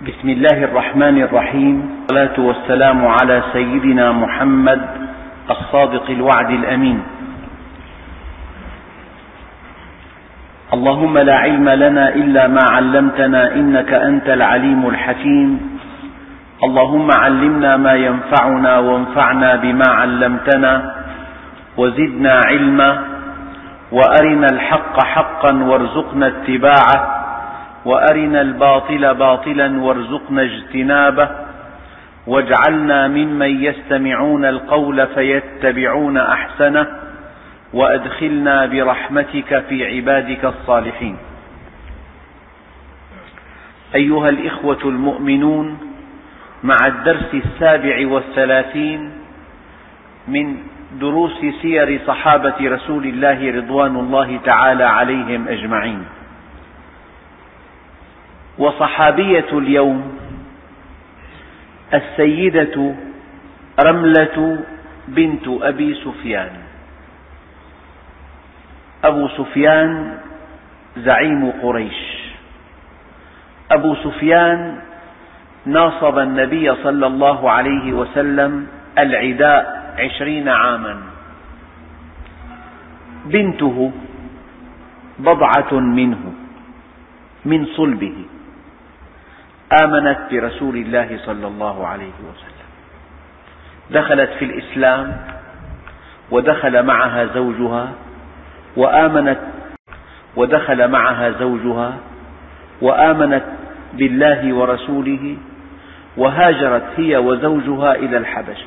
بسم الله الرحمن الرحيم، والصلاة والسلام على سيدنا محمد الصادق الوعد الأمين. اللهم لا علم لنا إلا ما علمتنا إنك أنت العليم الحكيم. اللهم علمنا ما ينفعنا وانفعنا بما علمتنا وزدنا علما، وأرنا الحق حقا وارزقنا اتباعه، وأرنا الباطل باطلا وارزقنا اجتنابه، واجعلنا ممن يستمعون القول فيتبعون أحسنه، وأدخلنا برحمتك في عبادك الصالحين. أيها الإخوة المؤمنون، مع الدرس 37 من دروس سير صحابة رسول الله رضوان الله تعالى عليهم أجمعين. وصحابية اليوم السيدة رملة بنت أبي سفيان. أبو سفيان زعيم قريش. أبو سفيان ناصب النبي صلى الله عليه وسلم العداء 20 عاما. بنته بضعة منه من صلبه، آمنت برسول الله صلى الله عليه وسلم، دخلت في الإسلام ودخل معها زوجها وآمنت بالله ورسوله، وهاجرت هي وزوجها إلى الحبشة.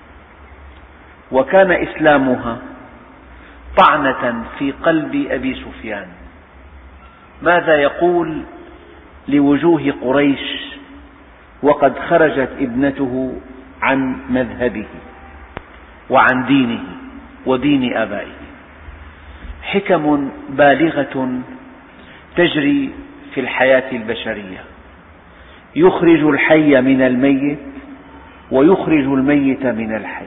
وكان إسلامها طعنة في قلب أبي سفيان. ماذا يقول لوجوه قريش وقد خرجت ابنته عن مذهبه وعن دينه ودين آبائه؟ حكم بالغة تجري في الحياة البشرية، يخرج الحي من الميت ويخرج الميت من الحي.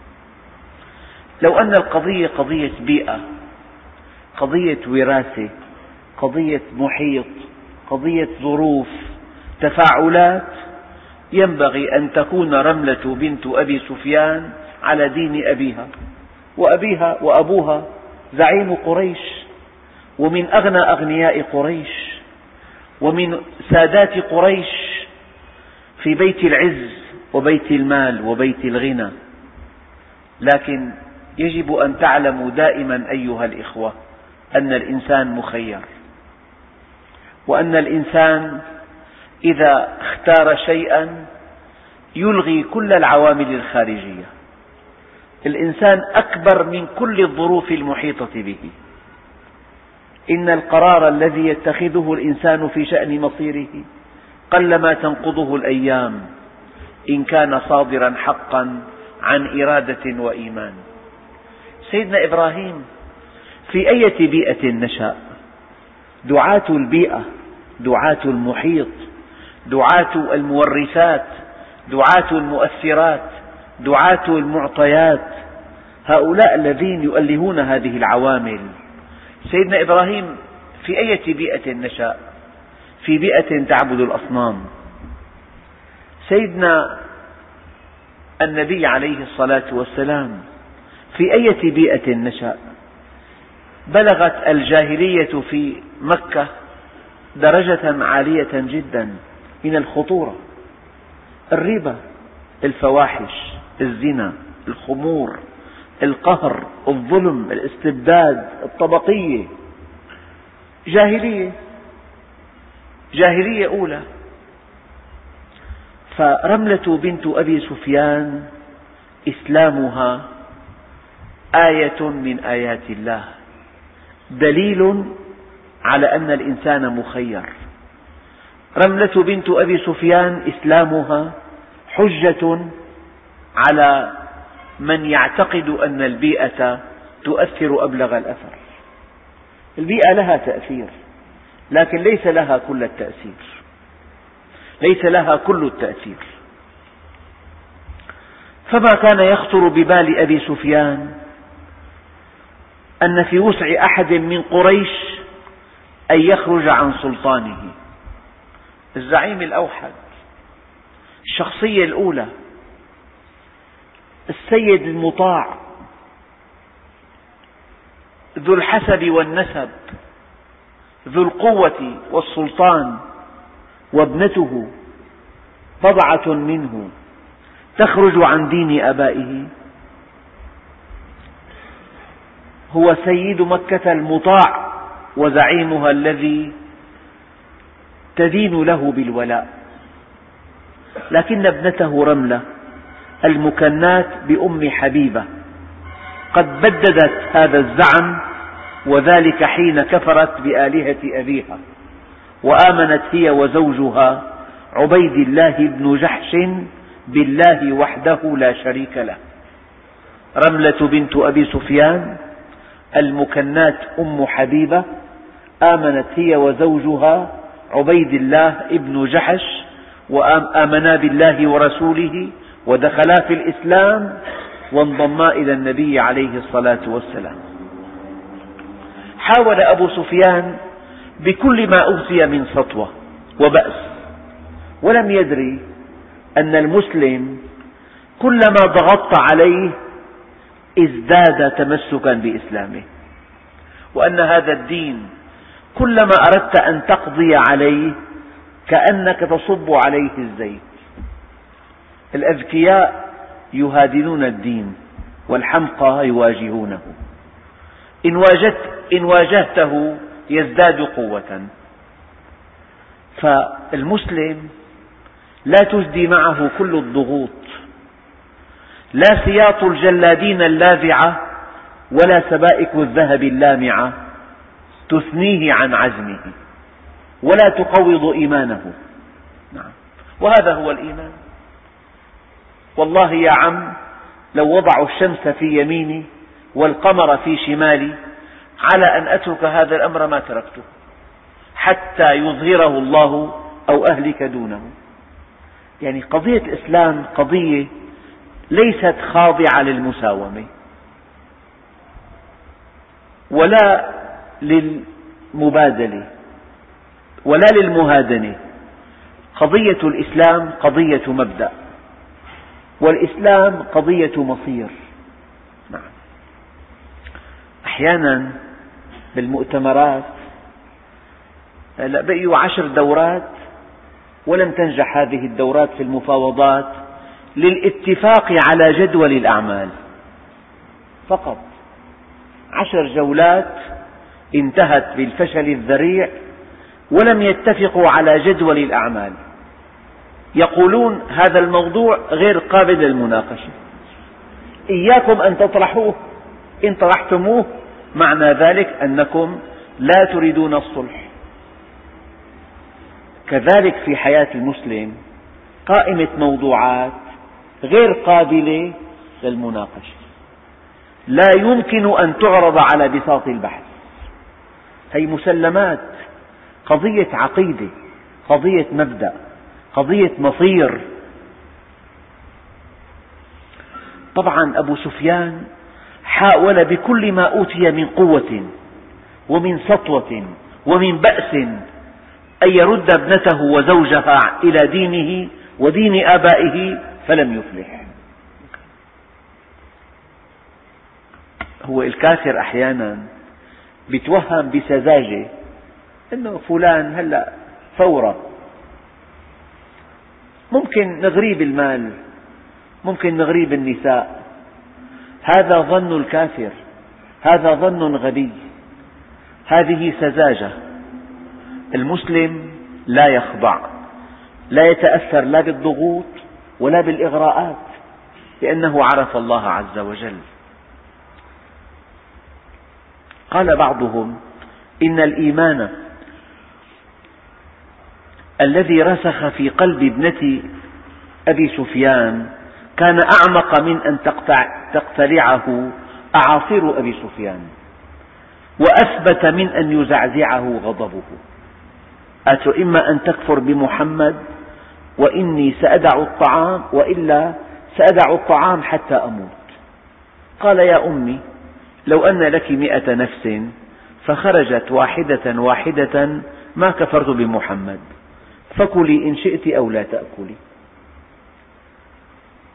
لو أن القضية قضية بيئة، قضية وراثة، قضية محيط، قضية ظروف، تفاعلات، ينبغي أن تكون رملة بنت أبي سفيان على دين أبيها، وأبيها وأبوها زعيم قريش، ومن أغنى أغنياء قريش، ومن سادات قريش، في بيت العز وبيت المال وبيت الغنى. لكن يجب أن تعلموا دائما أيها الإخوة أن الإنسان مخير، وأن الإنسان إذا اختار شيئا يلغي كل العوامل الخارجية. الإنسان أكبر من كل الظروف المحيطة به. إن القرار الذي يتخذه الإنسان في شأن مصيره قلما تنقضه الأيام إن كان صادرا حقا عن إرادة وإيمان. سيدنا إبراهيم في أي بيئة نشأ؟ دعاة البيئة، دعاة المحيط، دعاة المورثات، دعاة المؤثرات، دعاة المعطيات، هؤلاء الذين يؤلهون هذه العوامل. سيدنا إبراهيم في أي بيئة نشأ؟ في بيئة تعبد الأصنام. سيدنا النبي عليه الصلاة والسلام في أي بيئة نشأ؟ بلغت الجاهلية في مكة درجة عالية جدا من الخطورة: الربا، الفواحش، الزنا، الخمور، القهر، الظلم، الاستبداد، الطبقية. جاهلية أولى. فرملة بنت أبي سفيان إسلامها آية من آيات الله، دليل على أن الإنسان مخير. رملة بنت أبي سفيان إسلامها حجة على من يعتقد أن البيئة تؤثر أبلغ الأثر. البيئة لها تأثير، لكن ليس لها كل التأثير. فما كان يخطر ببال أبي سفيان أن في وسع أحد من قريش أن يخرج عن سلطانه. الزعيم الأوحد الشخصية الأولى السيد المطاع ذو الحسب والنسب ذو القوة والسلطان، وابنته بضعة منه تخرج عن دين آبائه. هو سيد مكة المطاع وزعيمها الذي تدين له بالولاء، لكن ابنته رملة المكناة بأم حبيبة قد بددت هذا الزعم، وذلك حين كفرت بآلهة أبيها وآمنت هي وزوجها عبيد الله بن جحش بالله وحده لا شريك له. رملة بنت أبي سفيان المكناة أم حبيبة آمنت هي وزوجها عبيد الله بن جحش وآمنا بالله ورسوله ودخلا في الإسلام وانضما إلى النبي عليه الصلاة والسلام. حاول أبو سفيان بكل ما أوتي من سطوة وبأس، ولم يدري أن المسلم كلما ضغطت عليه ازداد تمسكا بإسلامه، وأن هذا الدين كلما أردت أن تقضي عليه كأنك تصب عليه الزيت. الأذكياء يهادنون الدين والحمقى يواجهونه، إن واجهته يزداد قوة. فالمسلم لا تجدي معه كل الضغوط، لا سياط الجلادين اللاذعة ولا سبائك الذهب اللامعة تثنيه عن عزمه ولا تقوض إيمانه. نعم، وهذا هو الإيمان. والله يا عم لو وضعوا الشمس في يميني والقمر في شمالي على أن أترك هذا الأمر ما تركته حتى يظهره الله أو أهلك دونه. يعني قضية الإسلام قضية ليست خاضعة للمساومة ولا للمبادلة ولا للمهادنة. قضية الإسلام قضية مبدأ، والإسلام قضية مصير. نعم. أحيانا بالمؤتمرات بقيوا 10 دورات ولم تنجح هذه الدورات في المفاوضات للاتفاق على جدول الأعمال فقط. 10 جولات انتهت بالفشل الذريع ولم يتفقوا على جدول الأعمال. يقولون هذا الموضوع غير قابل للمناقشة، إياكم أن تطرحوه، إن طرحتموه معنى ذلك أنكم لا تريدون الصلح. كذلك في حياة المسلم قائمة موضوعات غير قابلة للمناقشة، لا يمكن أن تعرض على بساط البحث. هي مسلمات، قضية عقيدة، قضية مبدأ، قضية مصير. طبعا أبو سفيان حاول بكل ما أوتي من قوة ومن سطوة ومن بأس أن يرد ابنته وزوجها إلى دينه ودين آبائه فلم يفلح. هو الكافر أحيانا يتوهم بسذاجة أنه فلان هلأ ثورة، ممكن نغريه بالمال، ممكن نغريه بالنساء. هذا ظن الكافر، هذا ظن غبي، هذه سذاجة. المسلم لا يخضع، لا يتأثر لا بالضغوط ولا بالإغراءات، لأنه عرف الله عز وجل. قال بعضهم إن الإيمان الذي رسخ في قلب ابنة أبي سفيان كان أعمق من أن تقتلعه أعاصير أبي سفيان، وأثبت من أن يزعزعه غضبه. إما أن تكفر بمحمد وإني سأدع الطعام، وإلا سأدع الطعام حتى أموت. قال يا أمي لو أن لك 100 نفس فخرجت واحدة واحدة ما كفرت بمحمد، فكلي إن شئت أو لا تأكلي.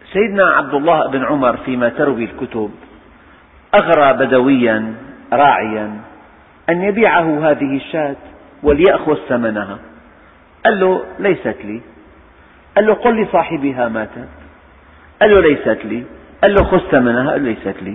سيدنا عبد الله بن عمر فيما تروي الكتب أغرى بدويا راعيا أن يبيعه هذه الشاة وليأخذ ثمنها. قال له ليست لي. قال له قل لصاحبها ماتت. قال له ليست لي. قال له خذ ثمنها. قال له ليست لي.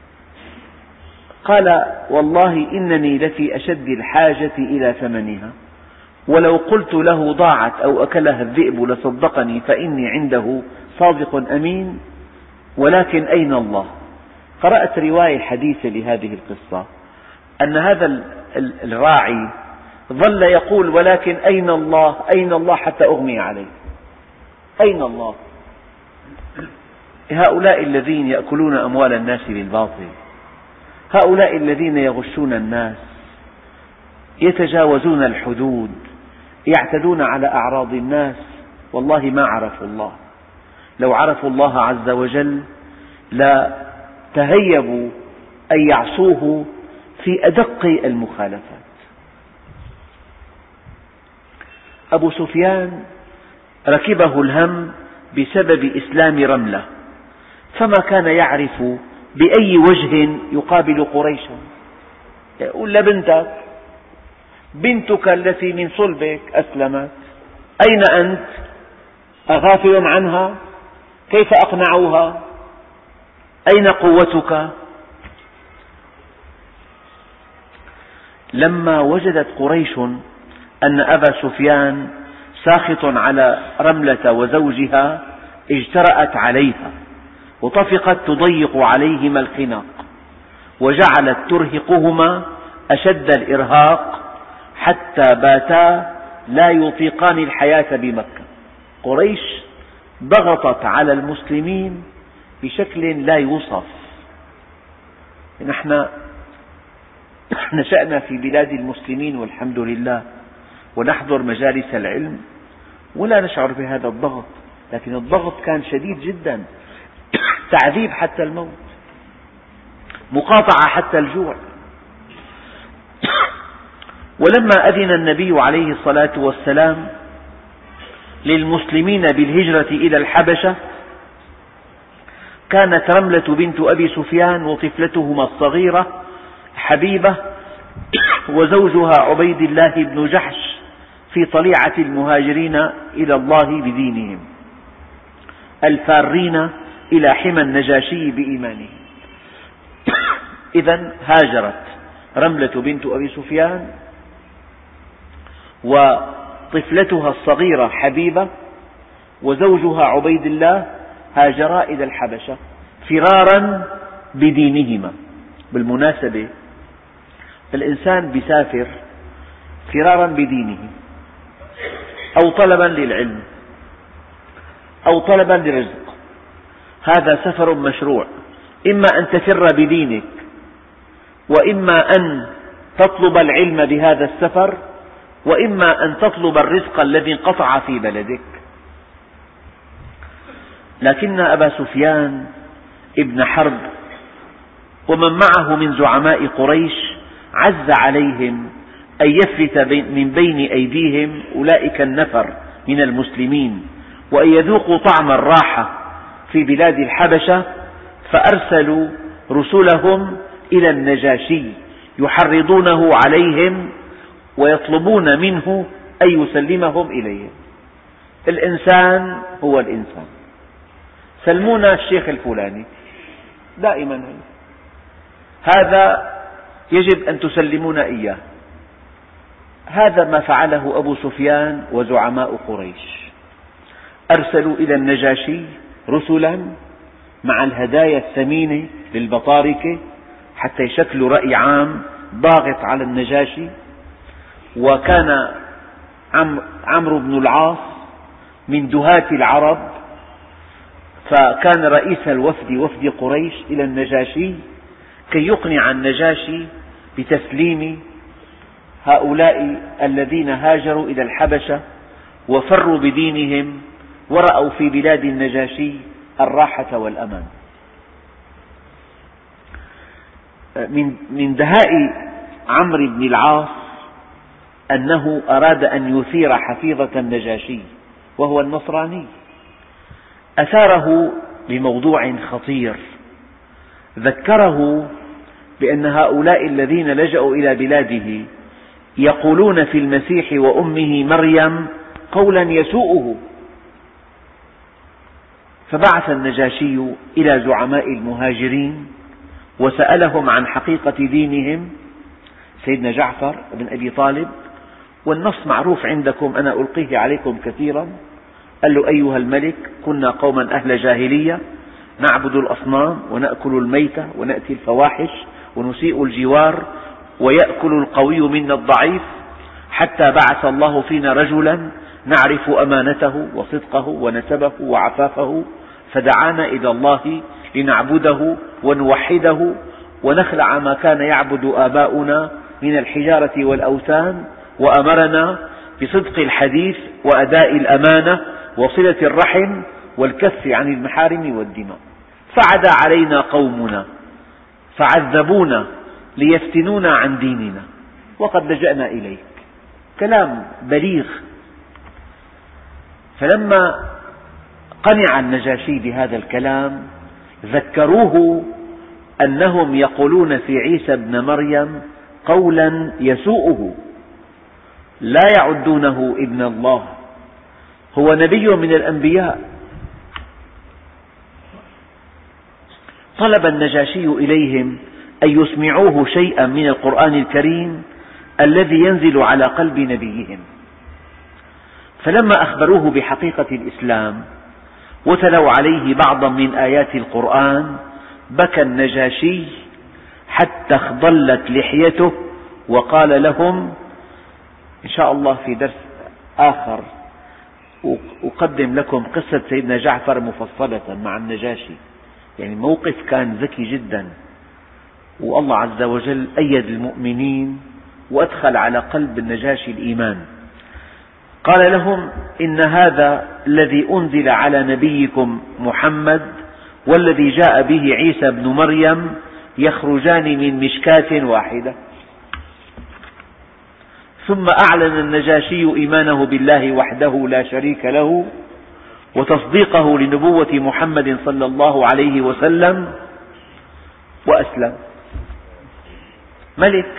قال والله إنني لفي أشد الحاجة إلى ثمنها، ولو قلت له ضاعت أو أكلها الذئب لصدقني فإني عنده صادق أمين، ولكن أين الله؟ قرأت رواية حديثة لهذه القصة أن هذا الراعي ظل يقول ولكن أين الله أين الله حتى أغمي عليه. أين الله؟ هؤلاء الذين يأكلون أموال الناس بالباطل، هؤلاء الذين يغشون الناس، يتجاوزون الحدود، يعتدون على أعراض الناس، والله ما عرفوا الله. لو عرفوا الله عز وجل لا تهيبوا أن يعصوه في أدق المخالفات. أبو سفيان ركبه الهم بسبب إسلام رملة، فما كان يعرف بأي وجه يقابل قريشا. يقول لبنتك بنتك التي من صلبك أسلمت، أين أنت؟ أغافل عنها؟ كيف أقنعها؟ أين قوتك؟ لما وجدت قريش أن أبا سفيان ساخط على رملة وزوجها اجترأت عليها وطفقت تضيق عليهما الخناق، وجعلت ترهقهما أشد الإرهاق حتى باتا لا يطيقان الحياة بمكة. قريش ضغطت على المسلمين بشكل لا يوصف. نحن نشأنا في بلاد المسلمين والحمد لله، ونحضر مجالس العلم ولا نشعر بهذا الضغط، لكن الضغط كان شديد جدا، تعذيب حتى الموت، مقاطعة حتى الجوع. ولما أذن النبي عليه الصلاة والسلام للمسلمين بالهجرة إلى الحبشة، كانت رملة بنت أبي سفيان وطفلتهما الصغيرة حبيبة وزوجها عبيد الله بن جحش في طليعة المهاجرين إلى الله بدينهم، الفارين إلى حمى النجاشي بإيمانهم. إذن هاجرت رملة بنت أبي سفيان وطفلتها الصغيرة حبيبة وزوجها عبيد الله، هاجرا إلى الحبشة فرارا بدينهما. بالمناسبة الإنسان بيسافر فرارا بدينه، أو طلبا للعلم، أو طلبا للرزق، هذا سفر مشروع. إما أن تفر بدينك، وإما أن تطلب العلم بهذا السفر، وإما أن تطلب الرزق الذي انقطع في بلدك. لكن أبا سفيان ابن حرب ومن معه من زعماء قريش عز عليهم أن يفلت من بين أيديهم أولئك النفر من المسلمين، وأن يذوقوا طعم الراحة في بلاد الحبشة، فأرسلوا رسلهم إلى النجاشي يحرضونه عليهم ويطلبون منه أن يسلمهم إليهم. الإنسان هو الإنسان، سلمونا الشيخ الفلاني، دائما هذا يجب أن تسلمون إياه. هذا ما فعله أبو سفيان وزعماء قريش، أرسلوا إلى النجاشي رسلا مع الهدايا الثمينة للبطاركة حتى يشكلوا رأي عام ضاغط على النجاشي. وكان عمرو بن العاص من دهاة العرب، فكان رئيس الوفد وفد قريش إلى النجاشي كي يقنع النجاشي بتسليم هؤلاء الذين هاجروا إلى الحبشة وفروا بدينهم ورأوا في بلاد النجاشي الراحة والأمان. من دهاء عمرو بن العاص أنه أراد أن يثير حفيظة النجاشي وهو النصراني، أثاره بموضوع خطير، ذكره بأن هؤلاء الذين لجأوا إلى بلاده يقولون في المسيح وأمه مريم قولا يسوءه. فبعث النجاشي إلى زعماء المهاجرين وسألهم عن حقيقة دينهم، سيدنا جعفر بن أبي طالب، والنص معروف عندكم أنا ألقيه عليكم كثيرا. قال له: أيها الملك، كنا قوما أهل جاهلية نعبد الأصنام ونأكل الميتة ونأتي الفواحش ونسيء الجوار ويأكل القوي منا الضعيف، حتى بعث الله فينا رجلا نعرف أمانته وصدقه ونسبه وعفافه، فدعانا إلى الله لنعبده ونوحده ونخلع ما كان يعبد آباؤنا من الحجارة والأوثان، وأمرنا بصدق الحديث وأداء الأمانة وصلة الرحم والكف عن المحارم والدماء. فعدا علينا قومنا فعذبونا ليفتنونا عن ديننا وقد لجأنا إليك. كلام بليغ. فلما قنع النجاشي بهذا الكلام ذكروه أنهم يقولون في عيسى ابن مريم قولا يسوءه، لا يعدونه ابن الله، هو نبي من الأنبياء. طلب النجاشي إليهم أن يسمعوه شيئا من القرآن الكريم الذي ينزل على قلب نبيهم. فلما أخبروه بحقيقة الإسلام وتلوا عليه بعضا من آيات القرآن بكى النجاشي حتى اخضلت لحيته، وقال لهم: إن شاء الله في درس آخر أقدم لكم قصة سيدنا جعفر مفصلة مع النجاشي، يعني موقف كان ذكي جدا، والله عز وجل أيد المؤمنين وأدخل على قلب النجاشي الإيمان. قال لهم: إن هذا الذي أنزل على نبيكم محمد والذي جاء به عيسى بن مريم يخرجان من مشكاة واحدة. ثم أعلن النجاشي إيمانه بالله وحده لا شريك له وتصديقه لنبوة محمد صلى الله عليه وسلم وأسلم. ملك.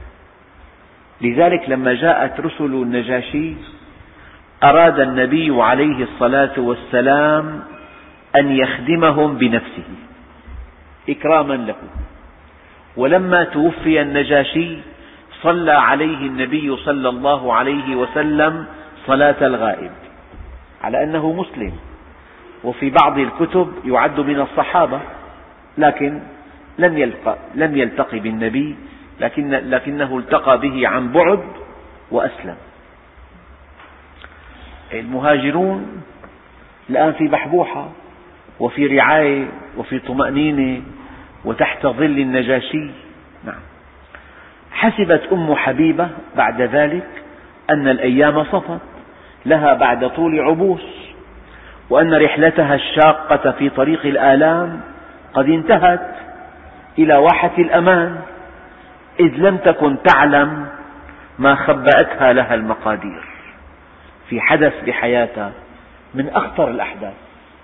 لذلك لما جاءت رسل النجاشي أراد النبي عليه الصلاة والسلام أن يخدمهم بنفسه إكراما له، ولما توفي النجاشي صلى عليه النبي صلى الله عليه وسلم صلاة الغائب، على أنه مسلم، وفي بعض الكتب يعد من الصحابة، لكن لم يلتقي بالنبي، لكنه التقى به عن بعد وأسلم. المهاجرون الآن في بحبوحة وفي رعاية وفي طمأنينة وتحت ظل النجاشي. نعم. حسبت أم حبيبة بعد ذلك أن الأيام صفت لها بعد طول عبوس، وأن رحلتها الشاقة في طريق الآلام قد انتهت إلى واحة الأمان، إذ لم تكن تعلم ما خبأتها لها المقادير في حدث بحياتها من أخطر الأحداث.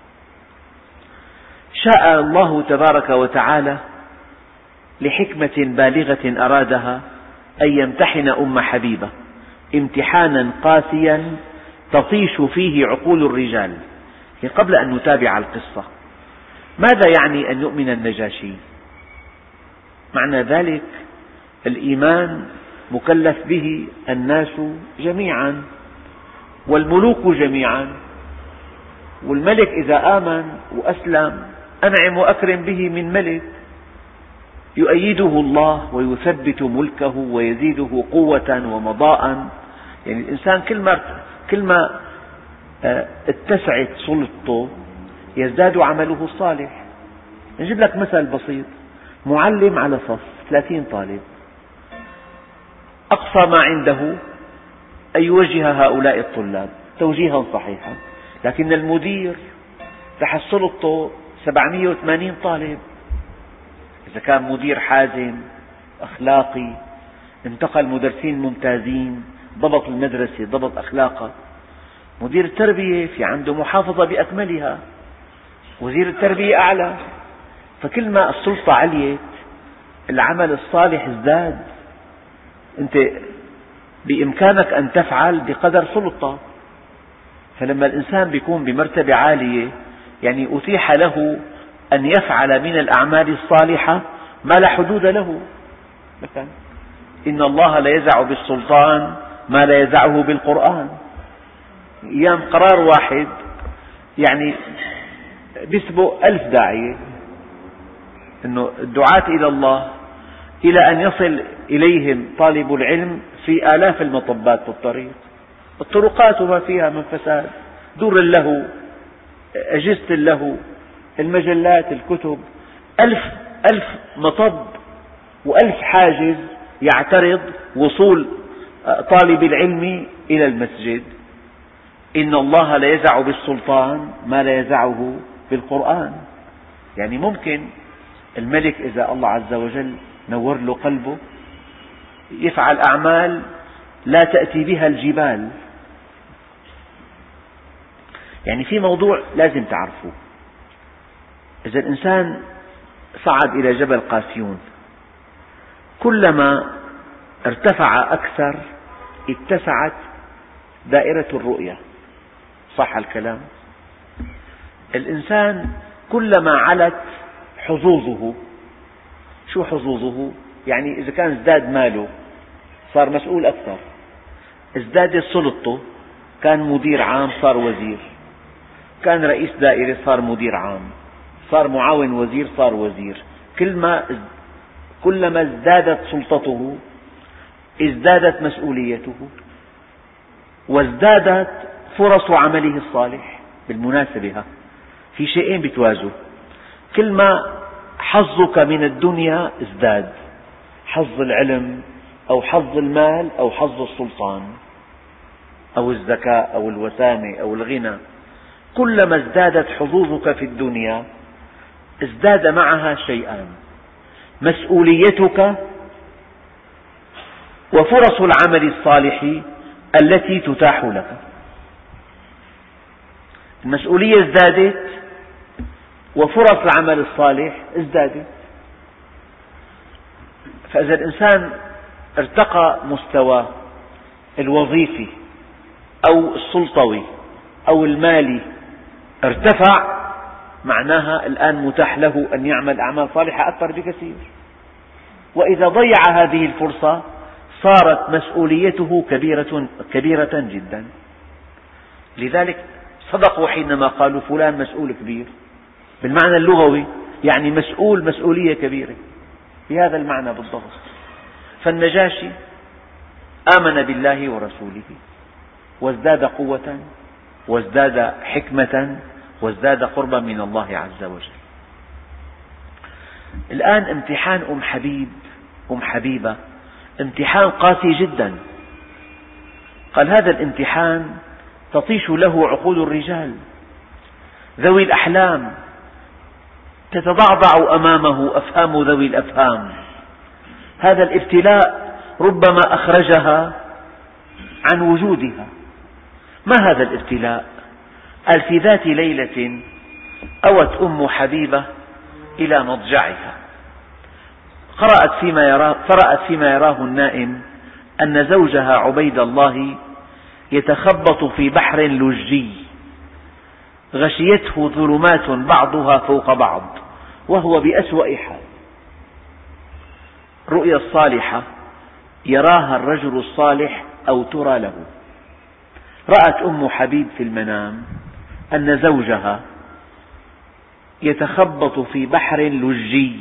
شاء الله تبارك وتعالى لحكمة بالغة أرادها أن يمتحن أم حبيبة امتحانا قاسيا تطيش فيه عقول الرجال. قبل أن نتابع القصة، ماذا يعني أن يؤمن النجاشي؟ معنى ذلك الإيمان مكلف به الناس جميعا والملوك جميعا، والملك إذا آمن وأسلم أنعم وأكرم به من ملك، يؤيده الله ويثبت ملكه ويزيده قوة ومضاء. يعني الإنسان كلما اتسعت سلطته يزداد عمله الصالح. نجيب لك مثل بسيط: معلم على صف 30 طالب، أقصى ما عنده أن يوجه هؤلاء الطلاب توجيها صحيحا، لكن المدير تحت سلطته 780 طالب. إذا كان مدير حازم أخلاقي انتقل مدرسين ممتازين ضبط المدرسة ضبط أخلاقها، مدير التربية في عنده محافظة بأكملها، وزير التربية أعلى. فكل ما السلطة عليت العمل الصالح ازداد. أنت بإمكانك أن تفعل بقدر سلطة. فلما الإنسان بيكون بمرتبة عالية يعني أتيح له أن يفعل من الأعمال الصالحة ما لا حدود له. مثلا إن الله لا يزع بالسلطان ما لا يزعه بالقرآن. أيام قرار واحد يعني بيسبق 1000 داعية، أنه الدعاة إلى الله إلى أن يصل إليهم طالب العلم في آلاف المطبات في الطريق، الطرقات وما فيها من فساد، دور له، أجهزة له، المجلات، الكتب، 1000 مطب و1000 حاجز يعترض وصول طالب العلم إلى المسجد. إن الله لا يزع بالسلطان ما لا يزعه بالقرآن. يعني ممكن الملك إذا الله عز وجل نور له قلبه يفعل أعمال لا تأتي بها الجبال. يعني في موضوع لازم تعرفوه، إذا الإنسان صعد إلى جبل قاسيون كلما ارتفع أكثر اتسعت دائرة الرؤية. صح الكلام؟ الإنسان كلما علت حظوظه. شو حظوظه؟ يعني إذا كان ازداد ماله صار مسؤول أكثر، ازدادت سلطته كان مدير عام صار وزير، كان رئيس دائرة صار مدير عام، صار معاون وزير صار وزير. كلما ازدادت سلطته ازدادت مسؤوليته وازدادت فرص عمله الصالح. بالمناسبة في شيئين بيتوازوا، كل ما حظك من الدنيا ازداد، حظ العلم أو حظ المال أو حظ السلطان أو الذكاء أو الوسامة أو الغنى، كلما ازدادت حظوظك في الدنيا ازداد معها شيئان: مسؤوليتك وفرص العمل الصالح التي تتاح لك. المسؤولية ازدادت وفرص العمل الصالح ازدادت. فإذا الإنسان ارتقى مستواه الوظيفي أو السلطوي أو المالي ارتفع، معناها الآن متاح له أن يعمل أعمال صالحة أكثر بكثير. وإذا ضيع هذه الفرصة صارت مسؤوليته كبيرة جدا. لذلك صدقوا حينما قالوا فلان مسؤول كبير، بالمعنى اللغوي يعني مسؤول مسؤولية كبيرة، بهذا المعنى بالضبط. فالنجاشي آمن بالله ورسوله وازداد قوة وازداد حكمة وازداد قربا من الله عز وجل. الآن امتحان أم حبيبة امتحان قاسي جدا. قال هذا الامتحان تطيش له عقول الرجال ذوي الأحلام، تتضعضع أمامه أفهام ذوي الأفهام. هذا الابتلاء ربما أخرجها عن وجودها. ما هذا الابتلاء؟ قال في ذات ليلة أوت أم حبيبة إلى مضجعها، فرأت فيما يراه النائم أن زوجها عبيد الله يتخبط في بحر لجي غشيته ظلمات بعضها فوق بعض وهو بأسوأ حال. الرؤيا الصالحة يراها الرجل الصالح أو ترى له. رأت أم حبيب في المنام أن زوجها يتخبط في بحر لجي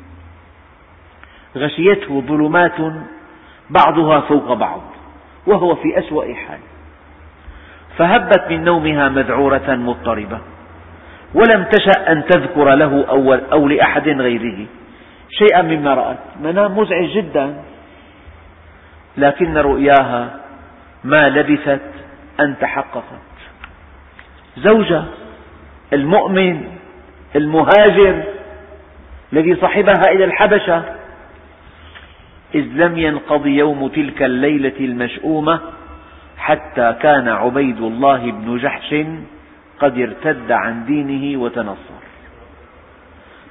غشيته ظلمات بعضها فوق بعض وهو في أسوأ حال. فهبت من نومها مذعورة مضطربة ولم تشأ أن تذكر له أو لأحد غيره شيئا مما رأت. منام مزعج جدا، لكن رؤياها ما لبثت أن تحققت. زوجها المؤمن المهاجر الذي صحبها إلى الحبشة، إذ لم ينقض يوم تلك الليلة المشؤومة حتى كان عبيد الله بن جحش قد ارتد عن دينه وتنصر.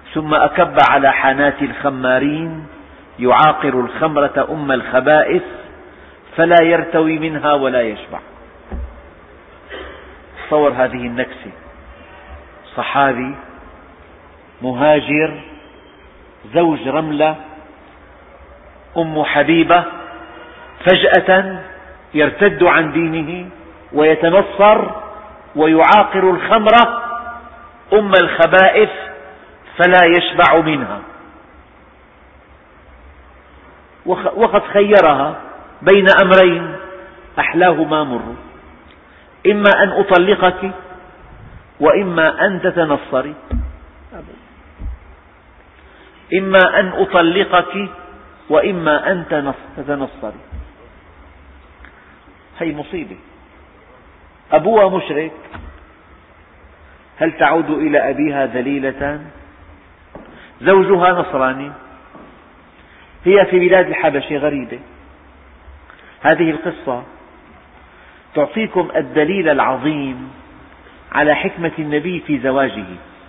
ثم أكب على حانات الخمارين يعاقر الخمرة أم الخبائث فلا يرتوي منها ولا يشبع. تصور هذه النكسة، صحابي مهاجر زوج رملة أم حبيبة فجأة يرتد عن دينه ويتنصر ويعاقر الخمرة أم الخبائث فلا يشبع منها، وقد خيرها بين أمرين أحلاهما مر، إما أن أطلقك وإما أن تتنصري، إما أن أطلقك وإما أن تتنصري. هي مصيبة. أبوها مشرك، هل تعود إلى أبيها ذليلة؟ زوجها نصراني، هي في بلاد الحبشة غريبة. هذه القصة تعطيكم الدليل العظيم على حكمة النبي في زواجه.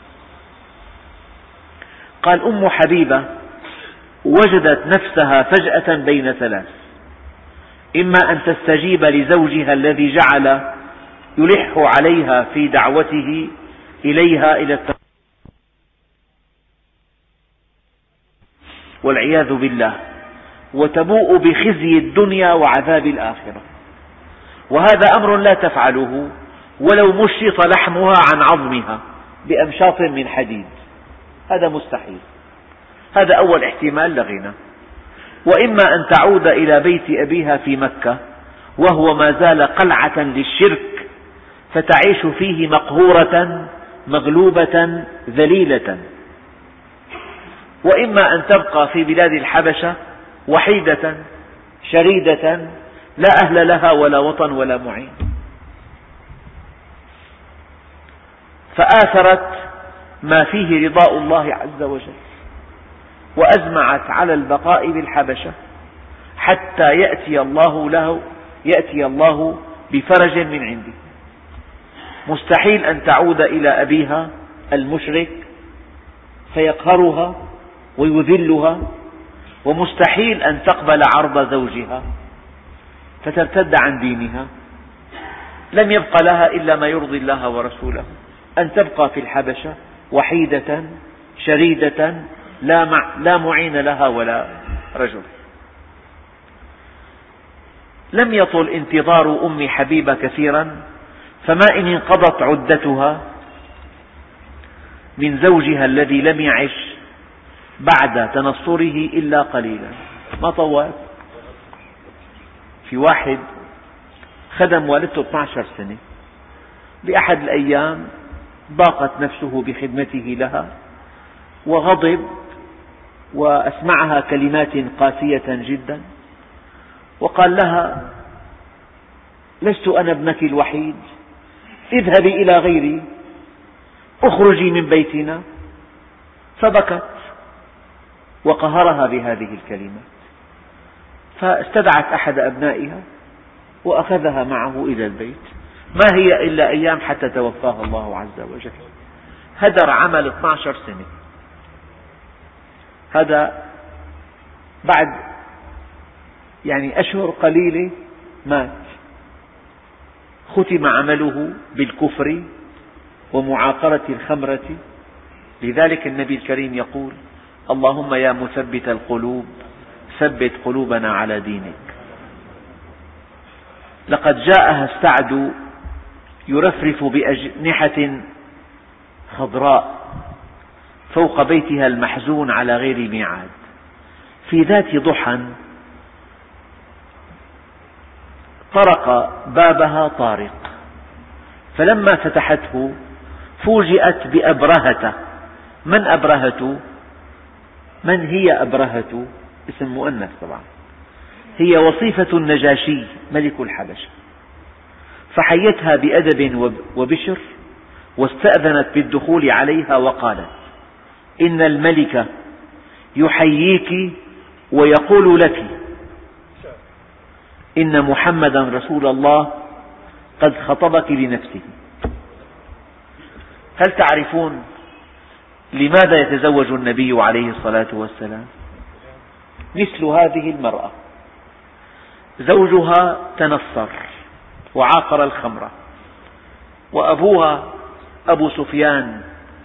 قال أم حبيبة وجدت نفسها فجأة بين ثلاث، إما أن تستجيب لزوجها الذي جعل يلح عليها في دعوته إليها إلى والعياذ بالله، وتبوء بخزي الدنيا وعذاب الآخرة، وهذا أمر لا تفعله ولو مشط لحمها عن عظمها بأمشاط من حديد، هذا مستحيل. هذا أول احتمال لغينا. وإما أن تعود إلى بيت أبيها في مكة وهو ما زال قلعة للشرك فتعيش فيه مقهورة مغلوبة ذليلة، وإما أن تبقى في بلاد الحبشة وحيدة شريدة لا أهل لها ولا وطن ولا معين. فآثرت ما فيه رضاء الله عز وجل، وأزمعت على البقاء بالحبشة حتى يأتي الله بفرج من عنده. مستحيل أن تعود إلى أبيها المشرك فيقهرها ويذلها، ومستحيل أن تقبل عرض زوجها فترتد عن دينها. لم يبق لها إلا ما يرضي الله ورسوله، أن تبقى في الحبشة وحيدة شريدة لا معين لها ولا رجل. لم يطل انتظار أم حبيبة كثيرا، فما إن انقضت عدتها من زوجها الذي لم يعش بعد تنصره إلا قليلا، ما طوال. في واحد خدم والدته 12 سنة، بأحد الأيام ضاقت نفسه بخدمته لها وغضب وأسمعها كلمات قاسية جدا، وقال لها: لست أنا ابنك الوحيد، اذهبي إلى غيري، اخرجي من بيتنا. فبكت وقهرها بهذه الكلمات، فاستدعت أحد أبنائها وأخذها معه إلى البيت. ما هي إلا أيام حتى توفاها الله عز وجل. هدر عمل 12 سنة، هذا بعد أشهر قليلة مات. ختم عمله بالكفر ومعاقرة الخمرة. لذلك النبي الكريم يقول: اللهم يا مثبت القلوب ثبت قلوبنا على دينك. لقد جاءها السعد يرفرف بأجنحة خضراء فوق بيتها المحزون على غير ميعاد، في ذات ضحى طرق بابها طارق، فلما فتحته فوجئت بأبرهة. من أبرهة؟ من هي أبرهة؟ اسم مؤنث طبعا، هي وصيفة النجاشي ملك الحبشة. فحيتها بأدب وبشر واستأذنت بالدخول عليها وقالت: إن الملك يحييك ويقول لك إن محمدا رسول الله قد خطبك لنفسه. هل تعرفون لماذا يتزوج النبي عليه الصلاة والسلام؟ مثل هذه المرأة زوجها تنصر وعاقر الخمر، وأبوها أبو سفيان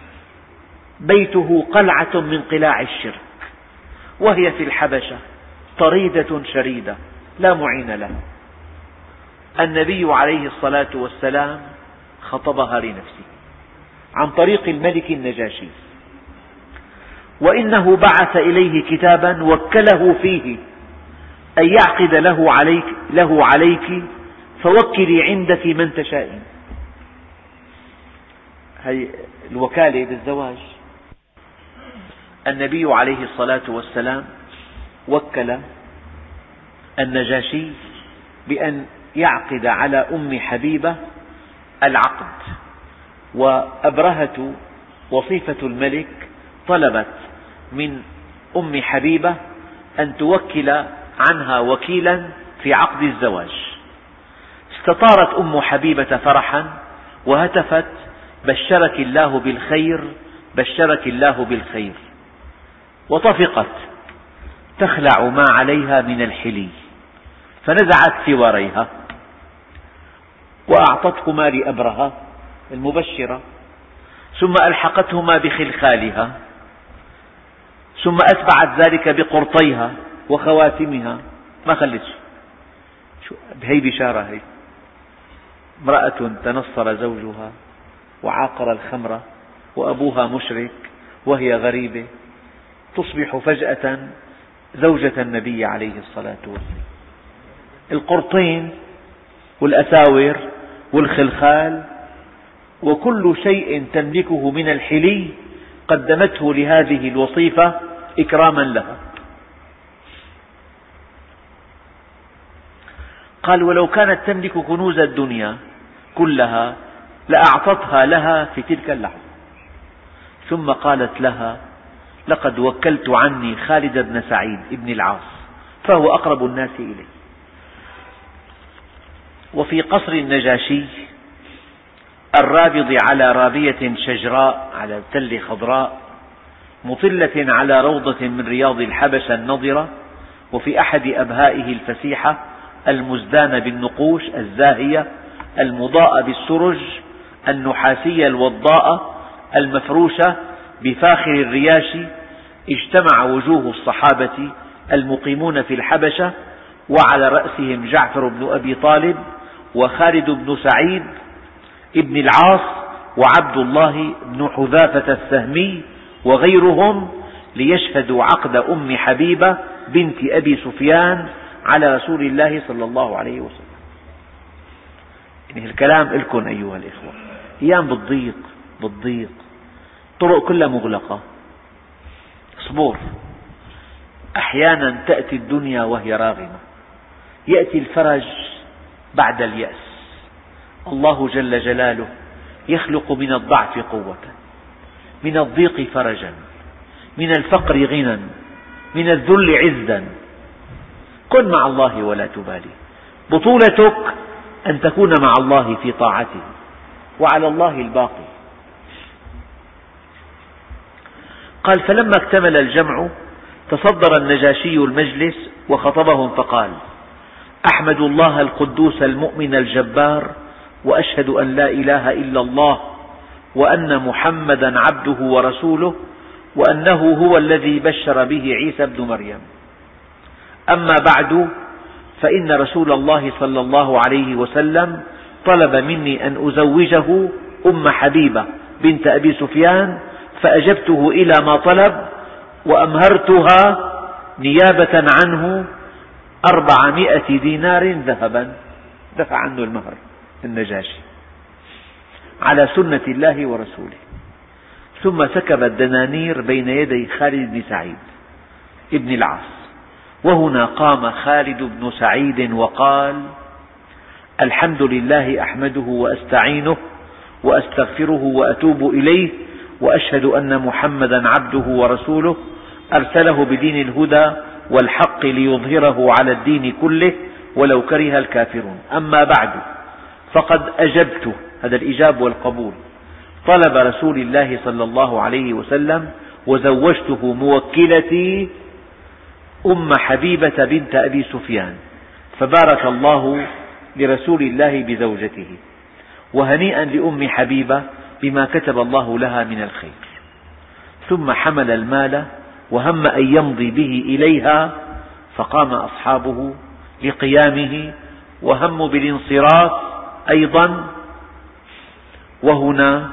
بيته قلعة من قلاع الشرك، وهي في الحبشة طريدة شريدة لا معين لها. النبي عليه الصلاة والسلام خطبها لنفسه عن طريق الملك النجاشي، وإنه بعث إليه كتابا وكله فيه أن يعقد له عليك فوكلي عندك من تشائين. هذه الوكالة بالزواج. النبي عليه الصلاة والسلام وكل النجاشي بأن يعقد على أم حبيبة العقد، وأبرهة وصيفة الملك طلبت من أم حبيبة أن توكل عنها وكيلا في عقد الزواج. استطارت أم حبيبة فرحا وهتفت: بشرك الله بالخير، بشرك الله بالخير. وطفقت تخلع ما عليها من الحلي، فنزعت سواريها وأعطتهما لأبرهة المبشرة، ثم ألحقتهما بخلخالها، ثم أتبعت ذلك بقرطيها وخواتمها، ما خلت شيء. هي بشارة. هي امرأة تنصر زوجها وعاقر الخمر وأبوها مشرك وهي غريبة، تصبح فجأة زوجة النبي عليه الصلاة والسلام. القرطين والأساور والخلخال وكل شيء تملكه من الحلي قدمته لهذه الوصيفة إكراما لها. قال: ولو كانت تملك كنوز الدنيا كلها لأعطتها لها في تلك اللحظة. ثم قالت لها: لقد وكلت عني خالد بن سعيد بن العاص، فهو أقرب الناس إلي. وفي قصر النجاشي الرابض على رابية شجراء على تل خضراء مطلة على روضة من رياض الحبشة النضرة، وفي أحد أبهائه الفسيحة المزدان بالنقوش الزاهية المضاءة بالسرج النحاسية الوضاءة المفروشة بفاخر الرياش، اجتمع وجوه الصحابة المقيمون في الحبشة، وعلى رأسهم جعفر بن أبي طالب وخالد بن سعيد ابن العاص وعبد الله بن حذافة السهمي وغيرهم، ليشهدوا عقد أم حبيبة بنت أبي سفيان على رسول الله صلى الله عليه وسلم. يعني الكلام لكم أيها الإخوة. أيام بالضيق، طرق كلها مغلقة. اصبر، أحيانا تأتي الدنيا وهي راغمة، يأتي الفرج بعد اليأس. الله جل جلاله يخلق من الضعف قوة، من الضيق فرجا، من الفقر غنى، من الذل عزا. كن مع الله ولا تبالي. بطولتك أن تكون مع الله في طاعته، وعلى الله الباقي. قال: فلما اكتمل الجمع تصدر النجاشي المجلس وخطبهم فقال: أحمد الله القدوس المؤمن الجبار، وأشهد أن لا إله إلا الله، وأن محمدا عبده ورسوله، وأنه هو الذي بشر به عيسى بن مريم. أما بعد، فإن رسول الله صلى الله عليه وسلم طلب مني أن أزوجه أم حبيبة بنت أبي سفيان، فأجبته إلى ما طلب، وأمهرتها نيابة عنه 400 دينار ذهبا. دفع عنه المهر النجاشي على سنة الله ورسوله. ثم سكب الدنانير بين يدي خالد بن سعيد ابن العاص. وهنا قام خالد بن سعيد وقال: الحمد لله أحمده وأستعينه وأستغفره وأتوب إليه، وأشهد أن محمدا عبده ورسوله أرسله بدين الهدى والحق ليظهره على الدين كله ولو كره الكافرون. أما بعد، فقد أجبت، هذا الإجاب والقبول، طلب رسول الله صلى الله عليه وسلم: وزوجته موكلتي أم حبيبة بنت أبي سفيان، فبارك الله لرسول الله بزوجته، وهنيئا لأم حبيبة بما كتب الله لها من الخير. ثم حمل المال وهم أن يمضي به إليها، فقام أصحابه لقيامه وهموا بالانصراف أيضا. وهنا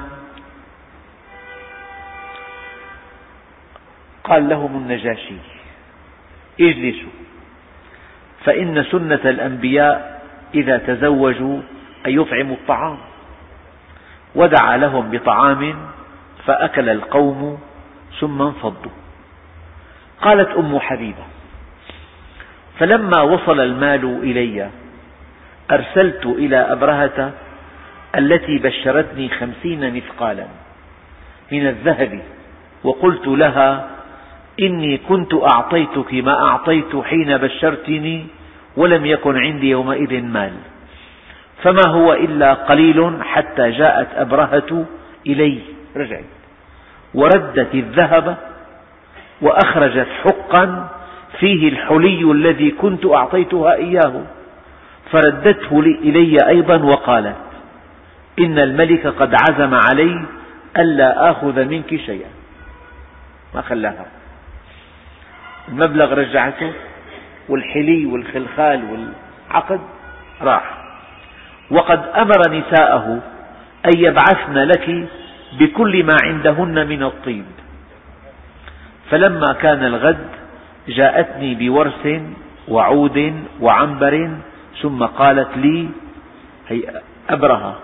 قال لهم النجاشي: اجلسوا، فإن سنة الأنبياء إذا تزوجوا أن يطعموا الطعام. ودعا لهم بطعام فأكل القوم ثم انفضوا. قالت أم حبيبة: فلما وصل المال إلي أرسلت إلى أبرهة التي بشرتني 50 مثقالا من الذهب، وقلت لها: إني كنت أعطيتك ما أعطيت حين بشرتني، ولم يكن عندي يومئذ مال، فما هو إلا قليل حتى جاءت أبرهة إلي، رجعت وردت الذهب وأخرجت حقا فيه الحلي الذي كنت أعطيتها إياه، فردته إلي أيضا وقالت: إن الملك قد عزم علي ألا آخذ منك شيئا. ما خلاها، المبلغ رجعته، والحلي والخلخال والعقد راح. وقد أمر نساءه أن يبعثن لك بكل ما عندهن من الطيب. فلما كان الغد جاءتني بورس وعود وعنبر، ثم قالت لي: هي أبرهة،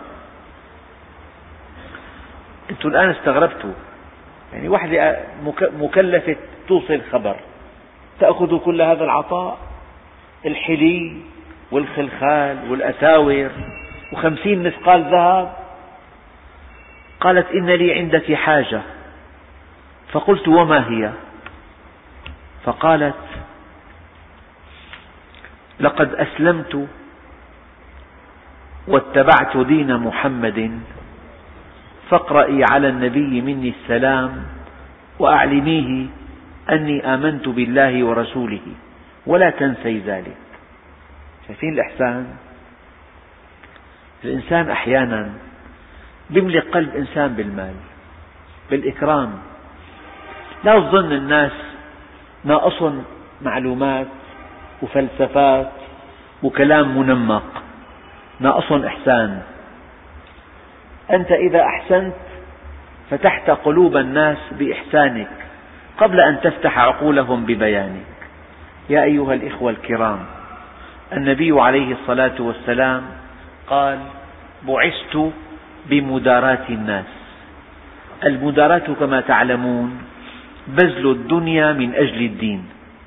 أنتم الآن استغربتوا، يعني واحدة مكلفة توصل خبر تأخذ كل هذا العطاء، الحلي والخلخال والأساور و50 مثقال ذهب. قالت: إن لي عندك حاجة. فقلت: وما هي؟ فقالت: لقد أسلمت واتبعت دين محمد، فاقرئي على النبي مني السلام وأعلميه أني آمنت بالله ورسوله، ولا تنسي ذلك. شايفين الإحسان؟ الإنسان أحيانا يملك قلب إنسان بالمال، بالإكرام. لا تظن الناس ناقصهم معلومات وفلسفات وكلام منمق، ناقصهم إحسان. أنت إذا أحسنت فتحت قلوب الناس بإحسانك قبل أن تفتح عقولهم ببيانك. يا أيها الإخوة الكرام، النبي عليه الصلاة والسلام قال: بعثت بمداراة الناس. المداراة كما تعلمون بذل الدنيا من أجل الدين،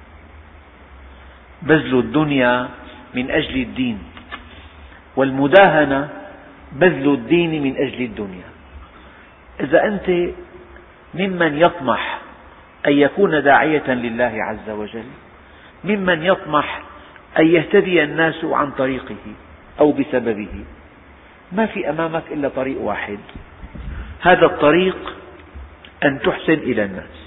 بذل الدنيا من أجل الدين، والمداهنة بذل الدين من أجل الدنيا. إذا أنت ممن يطمح أن يكون داعية لله عز وجل، ممن يطمح أن يهتدي الناس عن طريقه أو بسببه، ما في أمامك إلا طريق واحد، هذا الطريق أن تحسن إلى الناس.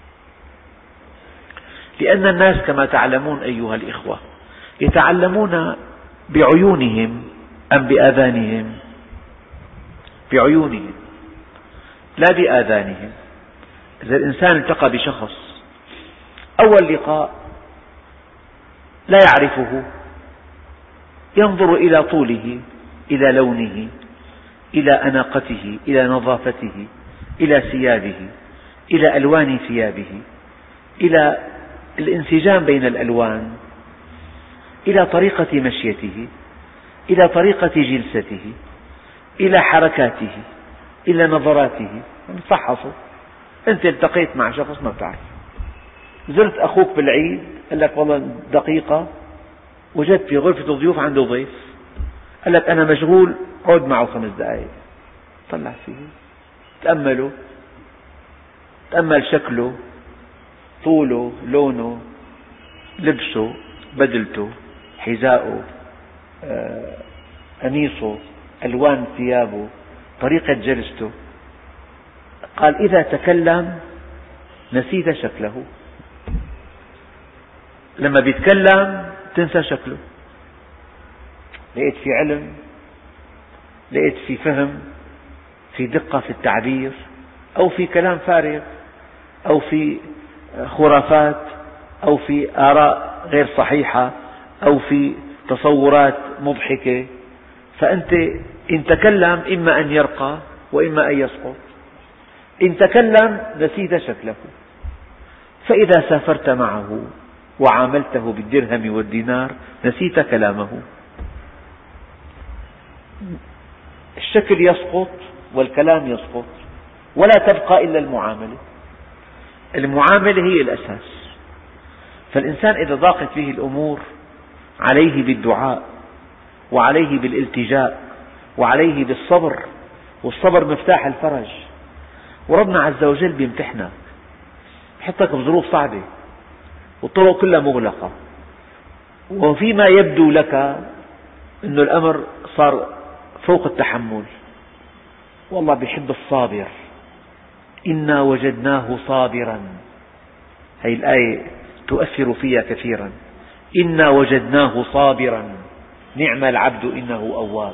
لأن الناس كما تعلمون أيها الإخوة يتعلمون بعيونهم أم بآذانهم؟ بعيونهم لا بآذانهم. إذا الإنسان التقى بشخص أول لقاء لا يعرفه، ينظر إلى طوله، إلى لونه، إلى أناقته، إلى نظافته، إلى ثيابه، إلى ألوان ثيابه، إلى الانسجام بين الألوان، إلى طريقة مشيته، إلى طريقة جلسته، إلى حركاته، إلى نظراته. فحصه. أنت التقيت مع شخص ما بتعرف، زرت أخوك بالعيد قال لك والله دقيقة وجدت في غرفة الضيوف عنده ضيف، قال لك أنا مشغول، اقعد معه 5 دقائق، طلع فيه، تأمله، تأمل شكله، طوله، لونه، لبسه، بدلته، حذاءه، قميصه، ألوان ثيابه، طريقة جلسته. قال إذا تكلم نسيت شكله، لما بيتكلم تنسى شكله. لقيت في علم، لقيت في فهم، في دقة في التعبير، أو في كلام فارغ، أو في خرافات، أو في آراء غير صحيحة، أو في تصورات مضحكة، فأنت إن تكلم إما أن يرقى وإما أن يسقط. إن تكلم نسيت شكله، فإذا سافرت معه وعاملته بالدرهم والدينار نسيت كلامه. الشكل يسقط والكلام يسقط، ولا تبقى إلا المعاملة. المعاملة هي الأساس. فالإنسان إذا ضاقت به الأمور عليه بالدعاء، وعليه بالالتجاء، وعليه بالصبر، والصبر مفتاح الفرج. وربنا عز وجل بيمتحنك، يحطك بظروف صعبة والطرق كلها مغلقة، وفيما يبدو لك أن الأمر صار فوق التحمل، والله بيحب الصابر. إنا وجدناه صابرا، هذه الآية تؤثر فيها كثيرا. إنا وجدناه صابرا نعم العبد إنه أواب.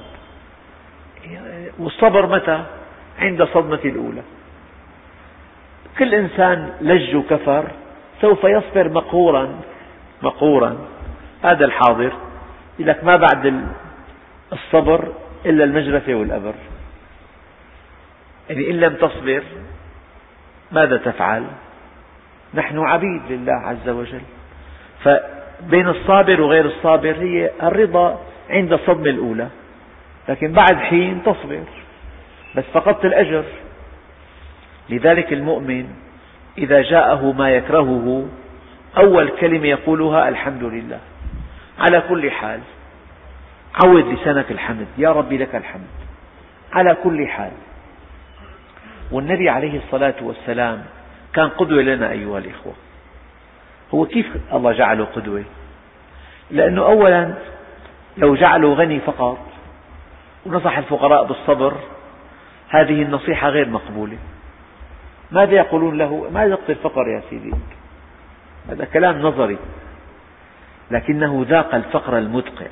والصبر متى؟ عند الصدمة الأولى. كل إنسان لج وكفر سوف يصبر مقهورا. هذا الحاضر يقول لك ما بعد الصبر إلا المجرفة والأبر. يعني إن لم تصبر ماذا تفعل؟ نحن عبيد لله عز وجل. فبين الصابر وغير الصابر هي الرضا عند الصدمة الأولى، لكن بعد حين تصبر، بس فقدت الأجر. لذلك المؤمن إذا جاءه ما يكرهه أول كلمة يقولها الحمد لله على كل حال. عود لسانك الحمد، يا ربي لك الحمد على كل حال. والنبي عليه الصلاة والسلام كان قدوة لنا أيها الإخوة. هو كيف الله جعله قدوة؟ لأنه أولا لو جعله غني فقط ونصح الفقراء بالصبر، هذه النصيحة غير مقبولة. ماذا يقولون له؟ ما يقتل الفقر يا سيدي، هذا كلام نظري. لكنه ذاق الفقر المدقع.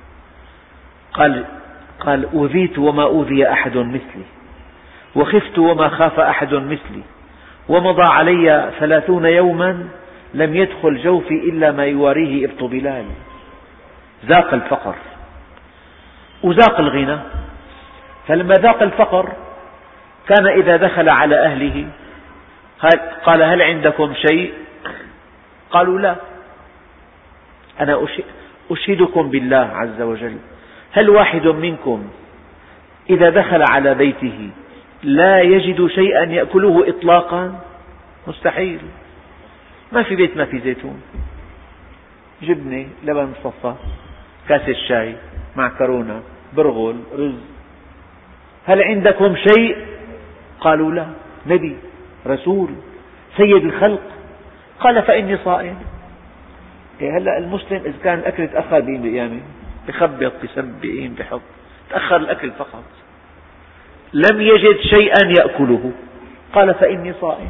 قال أوذيت وما أوذي أحد مثلي، وخفت وما خاف أحد مثلي، ومضى علي 30 يوما لم يدخل جوفي إلا ما يواريه إبط بلال. ذاق الفقر وذاق الغنى. فلما ذاق الفقر كان إذا دخل على أهله قال هل عندكم شيء؟ قالوا لا. أنا أشهدكم بالله عز وجل، هل واحد منكم إذا دخل على بيته لا يجد شيئا يأكله إطلاقا؟ مستحيل. ما في بيت ما في زيتون، جبنة، لبن مصفى، كاسة شاي، معكرونة، برغل، رز. هل عندكم شيء؟ قالوا لا. نبي، رسول، سيد الخلق. قال فإني صائم. هلأ المسلم إذا كان الأكل تأخر بين بقيامه بخبط بسبقين بحط، تأخر الأكل فقط، لم يجد شيئا يأكله، قال فإني صائم.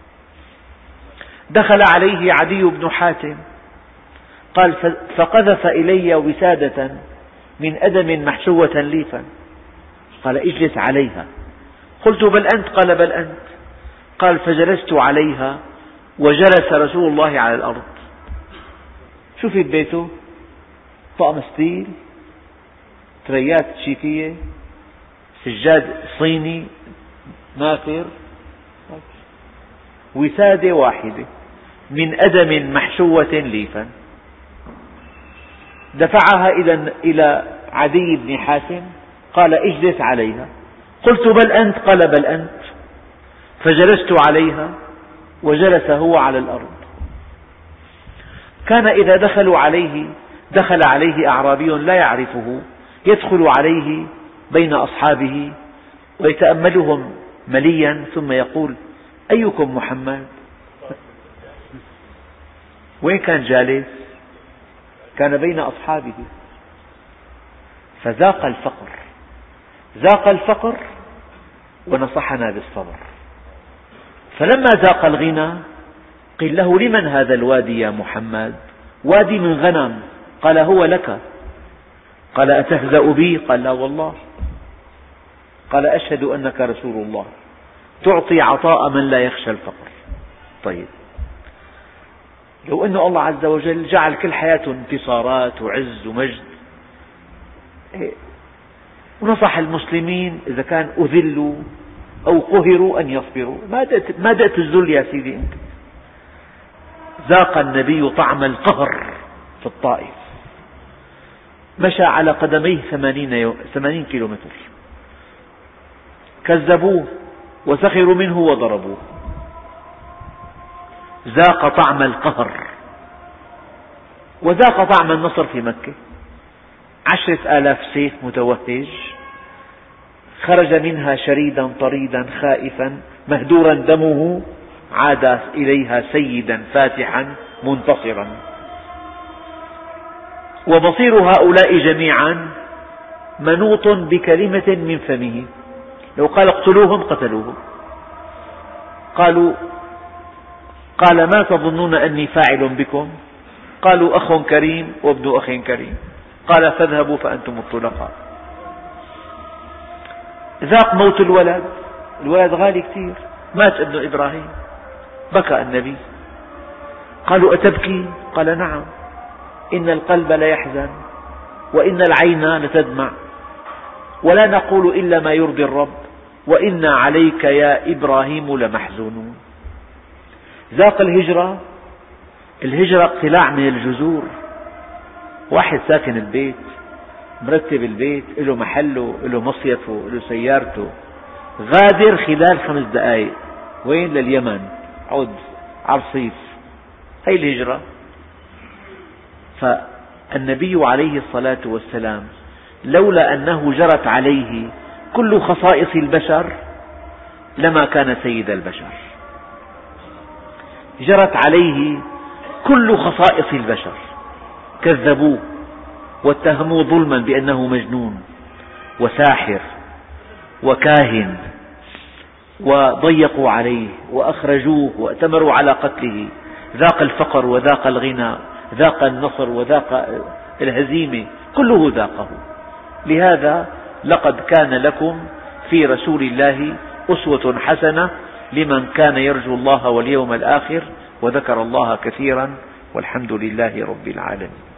دخل عليه عدي بن حاتم قال فقذف إلي وسادة من أدم محشوة ليفا، قال اجلس عليها. قلت بل أنت؟ قال بل أنت. قال فجلست عليها وجلس رسول الله على الأرض. شو في بيته؟ طقم ستيل، تريات شيكية، سجاد صيني نافر، وسادة واحدة من أدم محشوة ليفا. دفعها إلى عدي بن حاتم قال اجلس عليها. قلت بل أنت؟ قال بل أنت. فجلست عليها وجلس هو على الأرض. كان إذا دخل عليه أعرابي لا يعرفه يدخل عليه بين أصحابه ويتأملهم مليا ثم يقول أيكم محمد؟ وين كان جالس؟ كان بين أصحابه. فذاق الفقر، ذاق الفقر ونصحنا بالصبر. فلما ذاق الغنى قيل له: لمن هذا الوادي يا محمد؟ وادي من غنم. قال: هو لك. قال: أتهزأ بي؟ قال: لا والله. قال: أشهد أنك رسول الله، تعطي عطاء من لا يخشى الفقر. طيب، لو أن الله عز وجل جعل كل حياته انتصارات وعز ومجد، ونصح المسلمين إذا كان أذلوا أو قهروا أن يصبروا، ما دأت الذل يا سيدي أنت. ذاق النبي طعم القهر في الطائف، مشى على قدميه 80 كيلومتر، كذبوه وسخروا منه وضربوه. ذاق طعم القهر، وذاق طعم النصر في مكة. 10,000 سيف متوهج، خرج منها شريدا طريدا خائفا مهدورا دمه، عاد إليها سيدا فاتحا منتصرا. ومصير هؤلاء جميعا منوط بكلمة من فمه، لو قال اقتلوهم قتلوهم. قال: ما تظنون أني فاعل بكم؟ قالوا: أخ كريم وابن أخ كريم. قال: فاذهبوا فأنتم الطلقاء. ذاق موت الولد غالي كثير، مات ابن إبراهيم، بكى النبي. قالوا: أتبكي؟ قال: نعم، إن القلب ليحزن وإن العين لتدمع، ولا نقول إلا ما يرضي الرب، وإنا عليك يا إبراهيم لمحزونون. ذاق الهجرة اقتلاع من الجذور. واحد ساكن البيت، مرتب البيت، له محله، له مصيفه، له سيارته، غادر خلال 5 دقائق. وين؟ لليمن، عود على الرصيف. هي الهجرة. فالنبي عليه الصلاة والسلام لولا أنه جرت عليه كل خصائص البشر لما كان سيد البشر. جرت عليه كل خصائص البشر، كذبوه واتهموه ظلما بأنه مجنون وساحر وكاهن، وضيقوا عليه وأخرجوه وأتمروا على قتله. ذاق الفقر وذاق الغنى، ذاق النصر وذاق الهزيمة، كله ذاقه. لهذا لقد كان لكم في رسول الله أسوة حسنة لمن كان يرجو الله واليوم الآخر وذكر الله كثيرا، والحمد لله رب العالمين.